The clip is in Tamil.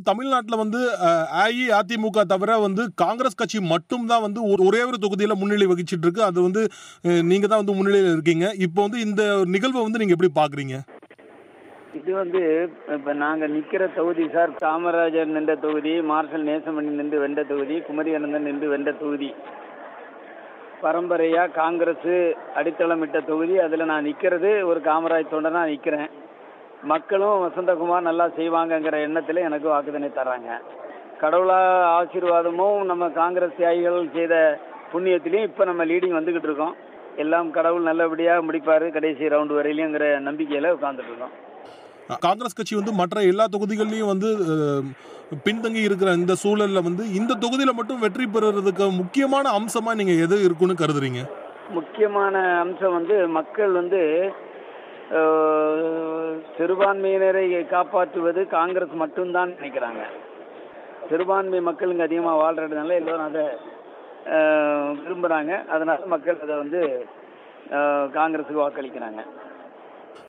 தமிழ்நாட்டுல வந்து அஇஅதிமுக தவிர வந்து காங்கிரஸ் கட்சி மட்டும் தான் வந்து ஒரே ஒரு தொகுதியில முன்னிலை வகிச்சிட்டு இருக்கு. அது வந்து நீங்க தான் வந்து முன்னிலையில் இருக்கீங்க. இப்போ வந்து இந்த நிகழ்வை வந்து நீங்க எப்படி பாக்குறீங்க? இது வந்து இப்ப நாங்க நிக்கிற தொகுதி சார், காமராஜர் நின்ற தொகுதி, மார்ஷல் நேசமணி நின்று வென்ற தொகுதி, குமரி அனந்தன் நின்று வென்ற தொகுதி. பரம்பரையா காங்கிரஸ் அடித்தளமிட்ட தொகுதி. அதுல நான் நிக்கிறது ஒரு காமராஜ் தொண்டனா நிக்கிறேன். மக்களும் வசந்தகுமார் நல்லா செய்வாங்கங்கிற எண்ணத்துல எனக்கு வாக்குதனை தர்றாங்க. கடவுளா ஆசீர்வாதமும் நம்ம காங்கிரஸ் தியாகிகள் செய்த புண்ணியத்திலையும் இப்ப நம்ம லீடிங் வந்துகிட்டு இருக்கோம். எல்லாம் கடவுள் நல்லபடியா முடிப்பாரு கடைசி ரவுண்டு வரையிலுங்கிற நம்பிக்கையில உட்கார்ந்துட்டு இருக்கோம். காங்கிரஸ் கட்சி வந்து மற்ற எல்லா தொகுதிகளிலும் வந்து பின்தங்கி இருக்கிற இந்த சூழல்ல வந்து இந்த தொகுதியில மட்டும் வெற்றி பெறுறதுக்கு முக்கியமான அம்சமா நீங்க எது இருக்குன்னு கருதுறீங்க? முக்கியமான அம்சம் வந்து மக்கள் வந்து சிறுபான்மையினரை காப்பாற்றுவது காங்கிரஸ் மட்டும்தான் நினைக்கிறாங்க. சிறுபான்மை மக்கள் இங்கே அதிகமாக வாழ்றதுனால எல்லோரும் அதை விரும்புகிறாங்க. அதனால மக்கள் அதை வந்து காங்கிரஸுக்கு வாக்களிக்கிறாங்க.